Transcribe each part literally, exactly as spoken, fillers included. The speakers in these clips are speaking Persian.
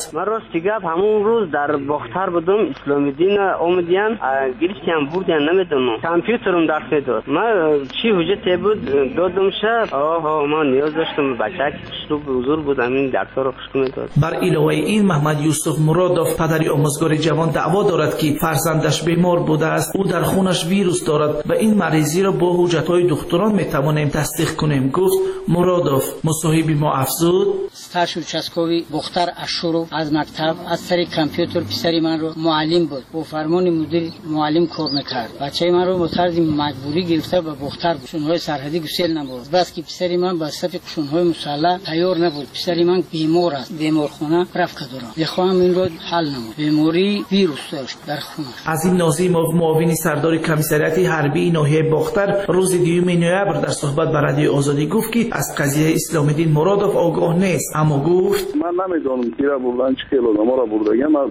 من راستی گپ همون روز در باختر بودم، اسلامی دین اومدین گرفتیم بردن نمیدونم، کامپیوترم درس میداد. من چی حجت بود دادم شب. آها ما نیاز داشتم بچه که حضور بود همین درس رو خوش میداد. بر علاوه این محمد یوسف مرادوف پدری آموزگار جوان دعوا دارد که فرزندش بیمار بوده است. او در خونش ویروس دارد و این مریضی را با حجت‌های دکتران میتوانیم تصدیق کنیم. گفت مرادوف. مصاحبه ما افزود استاش چسکوی بختر اشورو از مکتب از طریق کامپیوتر پسری من رو معلم بود. با فرمان مدیر معلم کار میکرد. بچه من رو به طرز مجبوری گرفته به بختر قشون‌های سرحدی گسیل نبرد. بس که پسری من با صف قشون‌های مسلح تیار نبود. پسری من بیمار است. بیمارخانه رفت دارم. بخوام این رو حل نمود. بیماری ویروس داشت در خونه. عظیم ناظیموف معاون سردار کمیسریات حربی ناحیه باختر روز دیوم نوامبر در صحبت با رادیو آزادی گفت که از قضیه اسلامی دین مرادوف آگاه نیست، اما گفت من نمیدونم کی را بردن چه کیلو ما را بردن. من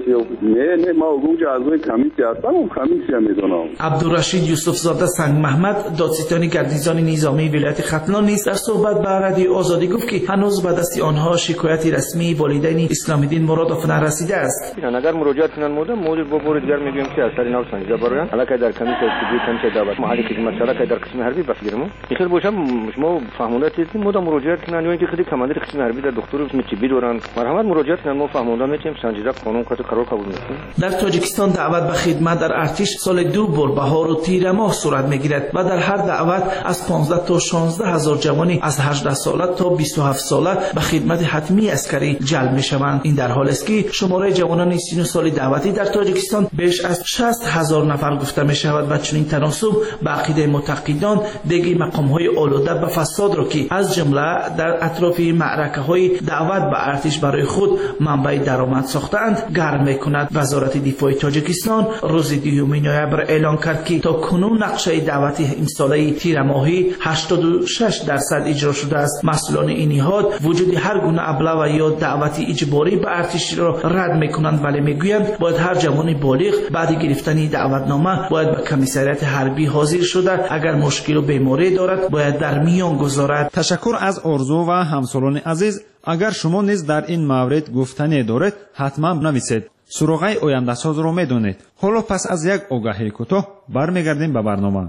نه نه ما گوجه اعضای کمیته هستم و کمیته میدونم. عبدالرشید یوسف زاده سنگ محمد دادستانی گردیزان نظامی ولایت ختلان نیز در صحبت با رادیو آزادی گفت که هنوز به دست آنها شکایت رسمی والدین اسلامی دین مرادوف نرسیده است. اگر مراجعه کنن مودم مدیر با بور دیگر میگیم که اثری نو سنجیده برایان علاقه در کمیته سیدی کمیته دعوت محلی که مسئله که در قسم حربی بفگیرم اخر باشم شما فهمونده تیزی مودم مراجعه کنن یا اینکه خیلی کماندر قسم حربی در دکتر میچبی دوران مرحمت مراجعه کنن ما فهمونده میتیم سنجیده قانون که قرار قبول میکنیم. در تاجیکستان دعوت به خدمت در ارتش سال دو بار بهار و تیر ماه صورت میگیرد و در هر دعوت از پانزده تا شانزده هزار جوانی از هجده ساله تا بیست و هفت ساله به خدمت حتمی عسکری جلب میشوند. این در حالی است که شماره جوانان سی و نه ساله دعوتی در تاجیکستان بیش از شصت هزار نفر گفته می شود و چنین تناسب به عقیده معتقدان دیگه مقام های آلوده به فساد را که از جمله در اطراف معرکه های دعوت به ارتش برای خود منبع درآمد ساختند گرم می کند. وزارت دفاع تاجیکستان روز دیوم نوامبر اعلان کرد که تا کنون نقشه دعوتی این ساله تیر ماهی هشتاد و شش درصد اجرا شده است. مسئولان این نهاد وجود هر گونه ابله و یا دعوتی اجباری به ارتش را رد می کنند، ولی می گویند باید هر جوان بالغ بعد گرفتن دعوتنامه باید به کمیسریات حربی حاضر شده. اگر مشکل و بیماری دارد باید در میان گذارد. تشکر از آرزو و همسالان عزیز. اگر شما نیز در این مورد گفتنی دارید حتما بنویسید. سروغای آینده ساز رو میدونید. حالا پس از یک آگاهی کوتاه برمیگردیم به برنامه.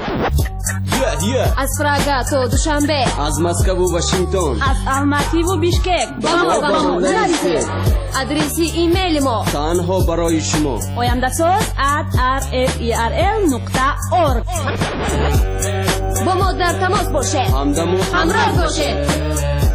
از پراگ تا دوشنبه، از مسکو و واشنگتن، از الماتی و بیشکک با ما با ما نویسید. آدرس ایمیل ما تنها برای شما oyandasaz at r f e r l نقطه org. با ما در تماس باشید، همدم و همراه باشید.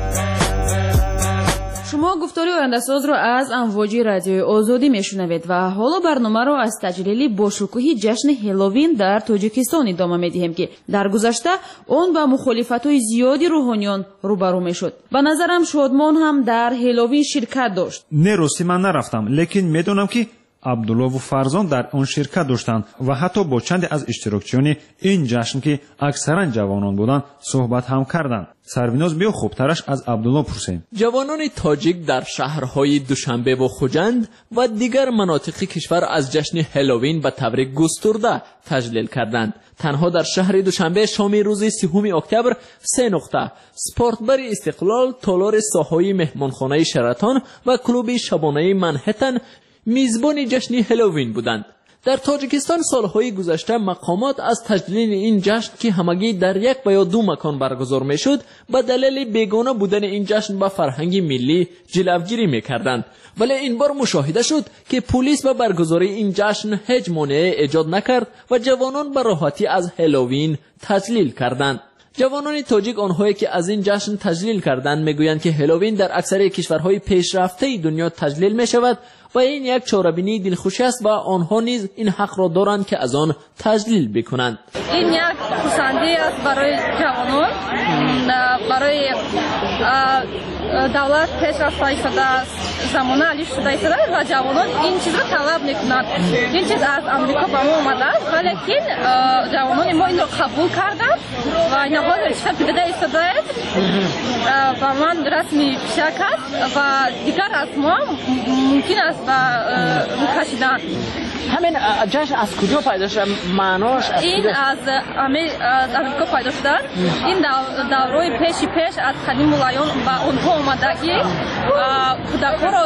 شما گفتاری آینده‌ساز را از امواج رادیوی آزادی میشنوید و حالا برنامه را از تجلیل باشکوهی جشن هالووین در تاجیکستان ادامه میدهیم که در گذشته آن با مخالفت‌های زیادی روحانیان روبرو میشد. به نظرم شادمان هم در هالووین شرکت داشت. نه راستی من نرفتم، لیکن میدونم که عبدالله و فرزان در آن شرکت داشتند و حتی با چند از اشتراکچیان این جشن که اکثرا جوانان بودند صحبت هم کردند. سرویناز بیا خوبترش از عبدالله پرسیم. جوانان تاجیک در شهرهای دوشنبه و خوجند و دیگر مناطق کشور از جشن هالووین به طور گسترده تجلیل کردند. تنها در شهر دوشنبه شام روز سوم اکتبر سه نقطه سپورت بر استقلال، تالار ساحای مهمانخانه شراتون و کلوب شبانه منهتن میزبان جشن هالووین بودند. در تاجیکستان سالهای گذشته مقامات از تجلیل این جشن که همگی در یک و یا دو مکان برگزار میشد به دلیل بیگانه بودن این جشن به فرهنگ ملی جلوگیری میکردند، ولی این بار مشاهده شد که پلیس به برگزاری این جشن هیچ مانعی ایجاد نکرد و جوانان به راحتی از هالووین تجلیل کردند. جوانان تاجیک آنهایی که از این جشن تجلیل کردند میگویند که هالووین در اکثر کشورهای پیشرفته دنیا تجلیل می شود و این یک چاره‌بینی دلخوشی است و آنها نیز این حق را دارند که از آن تجلیل بکنند. این یک خصوصی است برای جوانان، برای دولت پیشرفته شده زمانه علی شده شده و جوانان این چیز را طلب میکنند. این چیز از امریکا به ما آمده است ولی جوانان ما این را قبول کردند و این حال رشته پیدا ایستاده است و من رسمی پیشک است و دیگر از ما ممکن است به رو کشیدن. همین جشن از کجا پیدا شد؟ معناش این از امریکا پیدا شد. این دورای پیشی پیش از قدیم مولایان با آنها омадагӣ кӯдакҳоро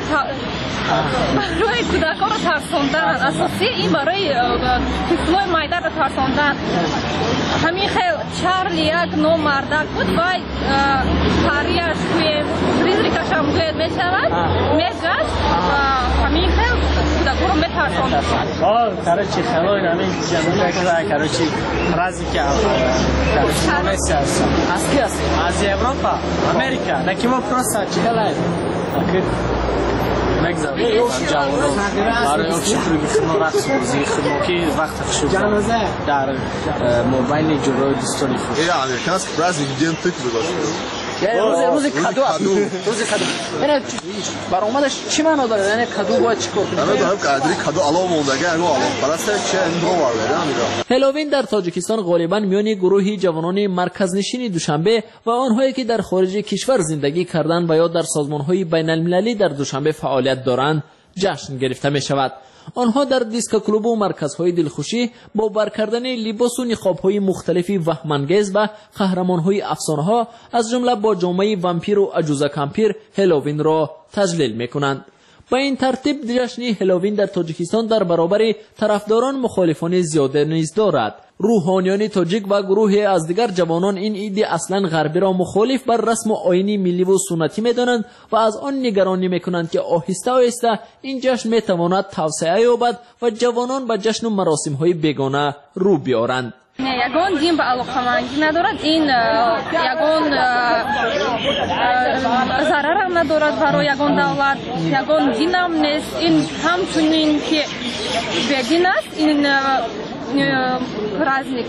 барои кӯдакҳоро тарсондан, асоси ин барои тифлои майдаро тарсондан. ҳамин хел Чарли як номардак буд, вай парияш туи призракашам гӯяд мешавад, мегашт ва ҳамин хел кӯдакҳоро метарсонд. Короче, хэллоуин ҳамин ҷамъия кара, короче, праздники короче, номеси аст. Аз ки аст? Аз Европа, Америка. На ки мо просто чикалай. Окей. مگذارید جوانان برای آنچه خیلی رقص بازی خیلی وقت خشوب در موبایل جلوی دوستانی خوش. ای امریکاست برای دیدن تک بگذاشت. روز روز کادو روز کادو. یعنی برآمدش چی معنا داره؟ یعنی کادو باید چیکار کنیم؟ من دارم کادری کادو علاوه موندگی اگه علاوه پرسته چه اندرو وارده امیرا. هلووین در تاجیکستان غالبا میان گروهی جوانان مرکزنشین دوشنبه و آنهایی که در خارج کشور زندگی کردند و یا در سازمان‌های بین‌المللی در دوشنبه فعالیت دارند جشن گرفته می شود. آنها در دیسکو کلوب و مرکزهای دلخوشی با بر کردن لباس و نقاب‌های مختلفی وهم‌انگیز و قهرمان‌های افسانه‌ها از جمله با جامعه وامپیر و عجوزه کمپیر هلووین را تجلیل می‌کنند. با این ترتیب جشن هلووین در تاجیکستان در برابر طرفداران مخالفان زیاده نیز دارد. روحانیان تاجیک و گروهی از دیگر جوانان این عید اصلا غربی را مخالف بر رسم و آیین ملی و سنتی می‌دانند و از آن نگرانی می‌کنند که آهسته آهسته این جشن می‌تواند توسعه یابد و جوانان به جشن و مراسم‌های بیگانه رو بیارند. ягон дин ба алоқамандӣ надорад, ин ягон зарарам надорад барои ягон давлат, ягон динам нест, ин ҳамчунин ки бедин аст ин праздник.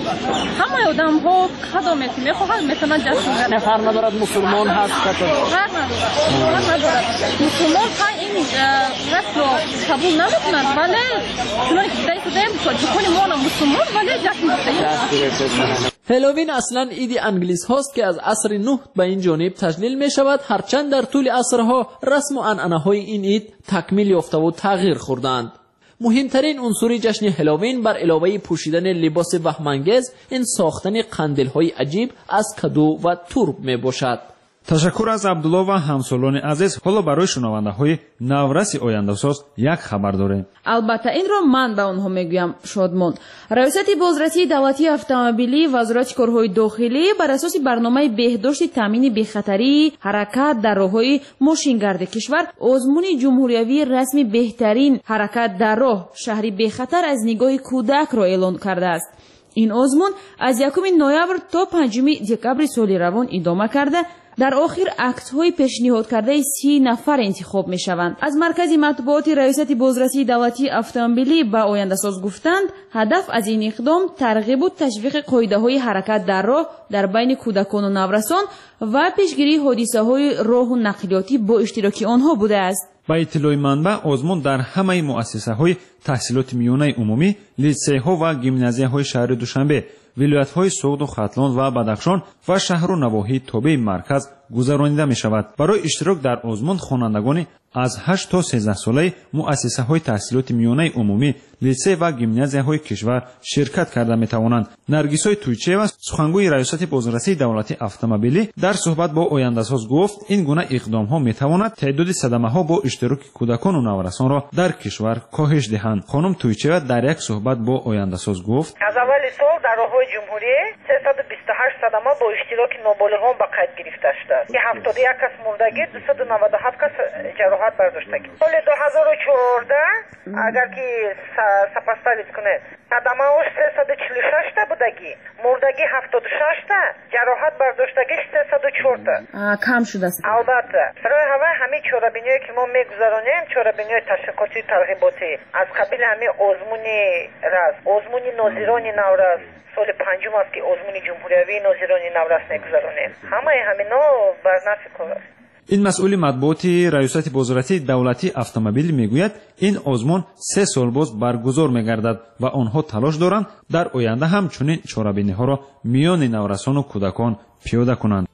ҳамаи одамҳо қадоме ки мехоҳад метавонад ҷашн гирифт. фарқ надорад мусулмон ҳаст катор. фарқ надорад. фарқ надорад. Мусулмон ҳа ин расмро қабул намекунад, вале чуноне ки даи худаем тоҷикони монам мусулмон, вале ҷашн гирифта. هلووین اصلا عید انگلیس هاست که از عصر نوح به این جانب تجلیل می شود، هرچند در طول عصرها رسم و عنعنه های این عید تکمیل یافته و تغییر خوردند. مهمترین عنصر جشن هلووین بر علاوه پوشیدن لباس وهم‌انگیز این ساختن قندیل‌های عجیب از کدو و تورب می باشد. تشکر از عبدالله و همسالان عزیز. حالا برای شنونده‌های نورس آینده‌ساز یک خبر داریم. البته این رو من به اونها میگویم شادمان. ریاست بازرسی دولتی اتومبیلی وزارت کارهای داخلی بر اساس برنامه بهداشت تامین بی‌خطری حرکت در راههای ماشینگرد کشور آزمون جمهوریوی رسمی بهترین حرکت در راه شهری بی‌خطر از نگاه کودک را اعلام کرده است. این آزمون از یکم نوامبر تا پنجم دکامبر سال روان ادامه کرده. در آخر عکس‌های پیشنهاد کرده سی نفر انتخاب می‌شوند. از مرکز مطبوعات ریاست بازرسی دولتی اتومبیلی به آینده‌ساز گفتند هدف از این اقدام ترغیب و تشویق قاعده‌های حرکت در راه در بین کودکان و نورسان و پیشگیری حادثه‌های راه و نقلیاتی با اشتراک آنها بوده است. با اطلاع منبع آزمون در همه مؤسسه‌های تحصیلات میانه عمومی، لیسه‌ها و گیمنازیه‌های شهر دوشنبه، ولایت‌های سوغد و ختلان و بدخشان و شهر و نواحی تابع مرکز گذرانیده می‌شود. برای اشتراک در آزمون خوانندگان از هشت تا سیزده ساله مؤسسه‌های تحصیلات میانه عمومی، لیسه و گیمنازیه‌های کشور شرکت کرده می‌توانند. نرگس‌های تویچیوا سخنگوی ریاست بازرسی دولتی اتومبیلی در صحبت با آینده‌ساز گفت این گونه اقدام‌ها می‌تواند تعداد صدمه‌ها با اشتراک کودکان و نورسان را در کشور کاهش دهند. خانم تویچیوا در یک صحبت با آینده‌ساز گفت از اول سال در راه‌های جمهوری سیصد و بیست و هشت صدمه با اشتراک نابالغان به قید گرفته است که هفتاد و یک کس مردگی، دویست و نود و هفت کس جراحت برداشتگی. سال دو هزار و چهارده اگر که سپاسدارید کنه صدمه اش سیصد و چهل و شش تا بودگی، مردگی هفتاد و شش تا، جراحت برداشتگیش سیصد و چهار تا. کم شده است. البته برای همه همین چهاربینی‌ای که ما میگذرانیم چهاربینی‌های تشویقاتی ترغیباتی از قبیل همین آزمونی راست، آزمونی ناظران نوروز سال پنجم است که آزمون جمهوریوی ناظران نوروز میگذرانیم. همه همینا بر نفع کار است. این مسئول مطبوعاتی ریاست بازرسی دولتی اتومبیل میگوید این آزمون سه سال باز برگزار میگردد و آنها تلاش دارند در آینده همچنین چهاربینی‌ها را میان نورسان و کودکان پیاده کنند.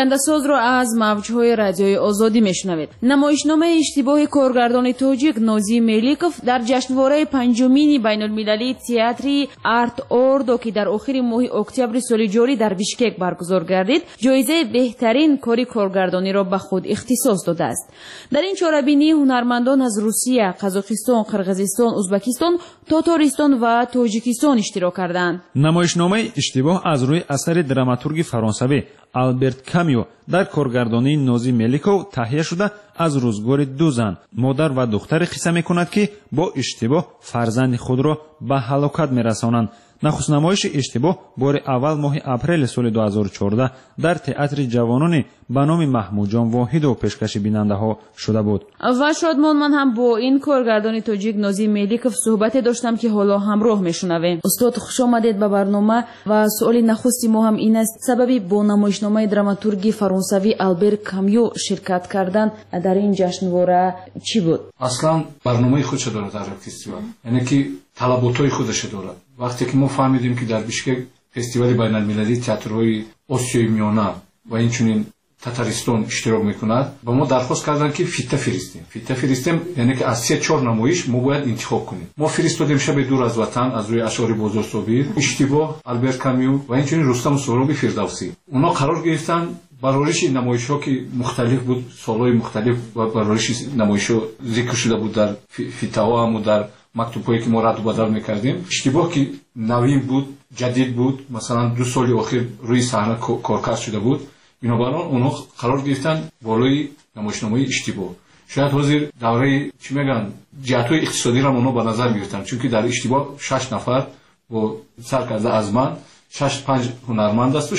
آینده‌ساز را از موج‌های رادیوی آزادی میشنوید. نمایشنامه اشتباه کارگردان تاجیک نازی ملیکوف در جشنواره پنجمین بین‌المللی تئاتر آرت اوردو که در آخر ماه اکتبر سال جاری در بیشکک برگزار گردید، جایزه بهترین کاری کارگردانی را به خود اختصاص داده است. در این چاره‌بینی هنرمندان از روسیه، قزاقستان، قرقیزستان، ازبکستان، تاتارستان و تاجیکستان اشتراک کردند. نمایشنامه اشتباه از روی اثر دراماتورگ فرانسوی آلبرت کامیو در کارگردانی نازی ملیکوف تهیه شده از روزگار دو زن، مادر و دختر قصه میکند که با اشتباه فرزند خود را به هلاکت میرسانند. نخست نمایش اشتباه بار اول ماه اپریل سال دو هزار و چهارده در تئاتر جوانان به نام محمود جان واحد پیشکش بیننده ها شده بود. و شادمان من هم با این کارگردان تاجیک نازی ملیکوف صحبت داشتم که حالا همراه میشنویم. استاد خوش آمدید به برنامه و سوال نخستی ما هم این است: سببی با نمایشنامه دراماتورگ فرانسوی آلبرت کامیو شرکت کردن در این جشنواره چی بود؟ اصلا برنامه خودش داره در فستیوال، یعنی که طلباتای خودش داره. وقتی که ما فهمیدیم که در بیشکک فستیوال بین‌المللی تئاترهای آسیای میانه و اینچنین تاتارستان اشتراک میکند، با ما درخواست کردن که فیته فرستیم. فیته فرستیم یعنی که از سه چهار نمایش ما باید انتخاب کنیم. ما فرستادیم شب دور از وطن از روی اشعار بازار صابر، اشتباه، آلبرت کامیو و اینچنین رستم سهرابی فردوسی. اونا قرار گرفتن برایش نمایش ها که مختلف بود، سالهای مختلف و برایش نمایش ها ذکر شده بود در فیته ها هم و در مکتوبایی که ما رد و بدل میکردیم. اشتباه که نوین بود، جدید بود، مثلا دو سال اخیر روی صحنه کارکرد شده بود، بنابراین اونها قرار گرفتن بالای نمایشنامه اشتباه. شاید حاضر دوره چی میگن جهت‌های اقتصادی را اونها به نظر میگرفتن، چون که در اشتباه شش نفر با سرکرده از من شش پنج هنرمند است و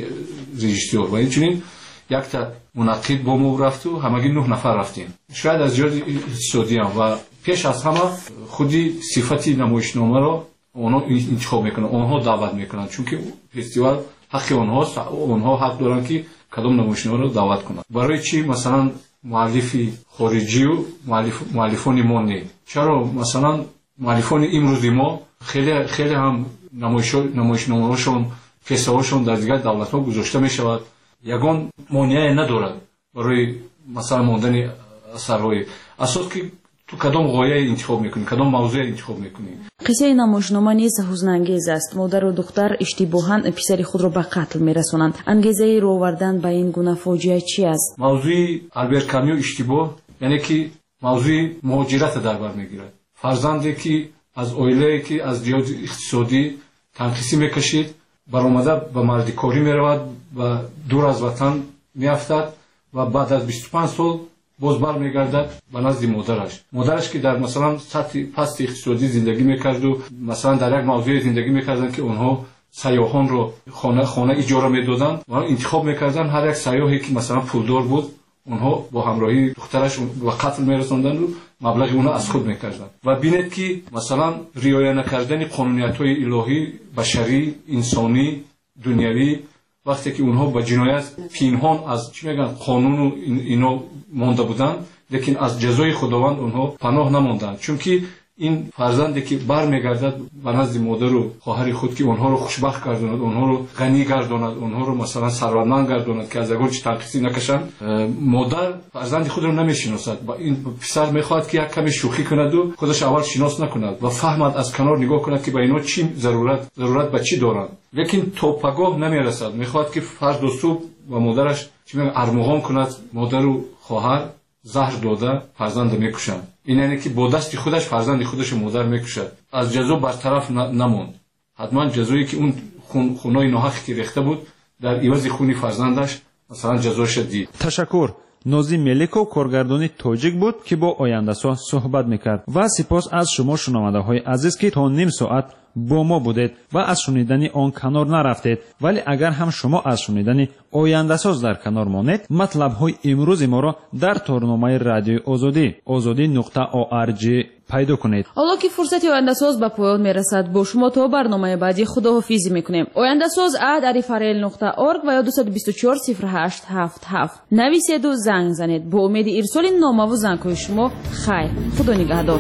رژیسور و اینچنین یک تا منعقد با ما رفت و همگی نه نفر رفتیم. شاید از جهت اقتصادی هم و پیش از همه خودی صفتی نمایشنامه را اونها انتخاب میکنن، اونها دعوت میکنن، چون که فستیوال حق اونهاست، اونها حق دارن که کدام نمایشنامه را دعوت کنند. برای چی مثلا مؤلف خارجی و مؤلف مؤلفان ما نه؟ چرا مثلا مؤلفان امروزی ما خیلی خیلی هم نمایش نمایشنامه‌هاشون قصه‌هاشون در دیگر دولت‌ها گذاشته میشود، یگان مانعی ندارد برای مثلا ماندن اثرهای. اساس که تو کدام غایه انتخاب میکنی، کدام موضوع انتخاب میکنی. قصه نمایشنامه نیز حزن انگیز است. مادر و دختر اشتباهاً پسر خود را به قتل میرسانند. انگیزه رو آوردن به این گونه فاجعه چی است؟ موضوع آلبرت کامیو اشتباه یعنی که موضوع مهاجرت در بر میگیرد. فرزندی که از عائله‌ای که از جهت اقتصادی تنقیصی میکشید، برآمده به مردکاری میرود و دور از وطن میافتد و بعد از بیست و پنج سال باز برمیگردد به نزد مادرش. مادرش که در مثلا سطح پست اقتصادی زندگی میکرد و مثلا در یک موضوع زندگی میکردن که اونها سیاحان رو خانه خانه اجاره میدادن و انتخاب میکردن هر یک سیاحی که مثلا پولدار بود اونها با همراهی دخترش و قتل میرسوندن و مبلغ اونها از خود میکردن. و بینید که مثلا رعایت نکردن قانونیت‌های الهی، بشری، انسانی، دنیوی، وقتی که اونها با جنایت پنهان از چی میگن قانون و اینا مانده بودن، لیکن از جزای خداوند اونها پناه نماندند، چون که این فرزندی که برمیگردد به نزد مادر و خواهر خود که اونها رو خوشبخت گرداند، اونها رو غنی گرداند، اونها رو مثلا ثروتمند گرداند که از اگر چه تنقیصی نکشند، مادر فرزند خود رو نمیشناسد. با این پسر میخواد که یک کمی شوخی کند و خودش اول شناس نکند و فهمد از کنار نگاه کند که با اینا چی ضرورت ضرورت به چی دارند، لیکن تو پگاه نمیرسد. میخواد که فرد و صبح و مادرش چی میگن ارمغان کند، مادر و خواهر زهر داده فرزند میکشند. این یعنی که با دست خودش فرزند خودش مادر میکشد. از جزا برطرف نموند. حتما جزایی که اون خون خونای ناحق که ریخته بود در عوض خونی فرزندش مثلا جزاش دید. تشکر. نازی ملیکوف کارگردانی تاجیک بود که با آینده‌ساز صحبت میکرد و سپاس از شما شنونده‌های عزیز که تا نیم ساعت با ما بودید و از شنیدن آن کنار نرفتید. ولی اگر هم شما از شنیدن آینده‌ساز در کنار مانید، مطلب‌های امروز ما را در تورنمه رادیوی آزادی آزادی نقطه او ار جی پیدا کنید. حالا که فرصت آینده‌ساز به پایان میرسد، با شما تا برنامه بعدی خداحافظی میکنیم. آینده‌ساز ات ارفرل نقطه اورگ و یا دو دو چهار صفر هشت هفت هفت نویسید و زنگ زنید. با امید ارسال نامه و زنگ‌های شما. خیر، خدا نگهدار.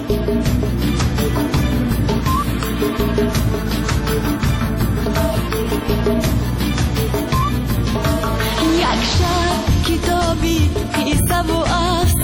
یک یک شب کتابی قصه و